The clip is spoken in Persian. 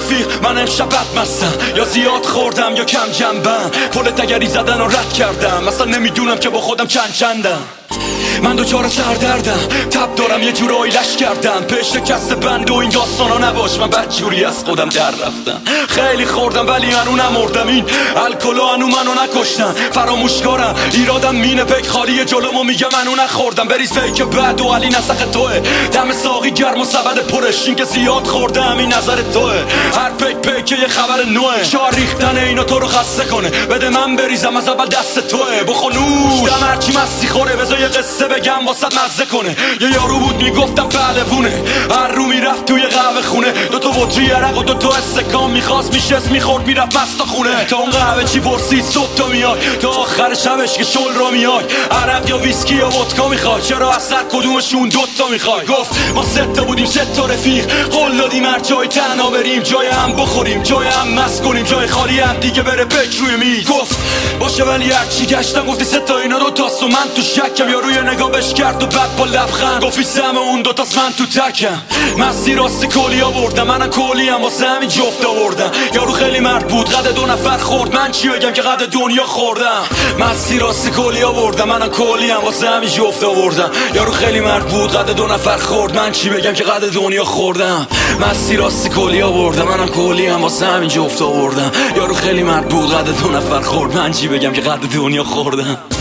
رفیق من امشب بد مستم، یا زیاد خوردم یا کم جنبم، پل تگری زدن رو رد کردم، مثلا نمیدونم که با خودم چندم. من دوچار سردردم، تب دارم یه جورایی لش کردم، پیش شکست بند و این داستانا نباش، من بدجوری از خودم در رفتم. خیلی خوردم ولی هنو نمردم، این الکلا هنو منو نکشتن، فراموشکارم ایرادم مینه پیک خالی جلومو میگه منو نخوردم. بریز فیک بد و علی نسخ توه، دم ساقی گرم و سبد پرش، این که زیاد خوردم این نظر توه، هر پیک یه خبر نوه، شار ریختن اینا تو رو خسته کنه، بده من بریزم از اول دست توه، بخونوش دم هرچی مستی خوره، بذار یه قصه بگم واسط مزه کنه. یه یارو بود میگفتم پهلوونه، هر رو میرفت توی قهوه خونه، دوتا بطری عرق و دوتا استکان میخواست میشست میخورد میرفت مستا خونه، تا اون قهوه چی پرسید صبح تا میای، تا آخر شبش که شل رو میای، عرق یا ویسکی یا ودکا میخوای، چرا از سر کدومشون دوتا میخوای؟ گفت ما سه تا بودیم سه تا رفیق، قول دادیم هر جای تنها بریم، جای هم بخوریم جای هم مست کنیم، جای خالی هم دیگه بره پیک روی میز. گفت باشه ولی هرچی گشتم گفتی سه تا اینا دوتاست و من تو شکم، یا روی نگاه بش کرد و بعد با لبخند گفتی سم اون دوتاست من تو تکم. مستی راستی کلی آوردم، منم کلی هم واسه همین جفت آوردم، یارو خیلی مرد بود قد 2 نفر خورد، من چی بگم که قد دنیا خوردم. مستی راستی کلی آوردم، منم کلی هم واسه همین جفت آوردم، یارو خیلی مرد بود قد 2 نفر خورد، من چی بگم که قد دنیا خوردم. مستی راستی کلی آوردم، منم کلی هم واسه همین جفت آوردم، یارو خیلی مرد بود قد 2 نفر خورد، من چی بگم که قد دنیا خوردم.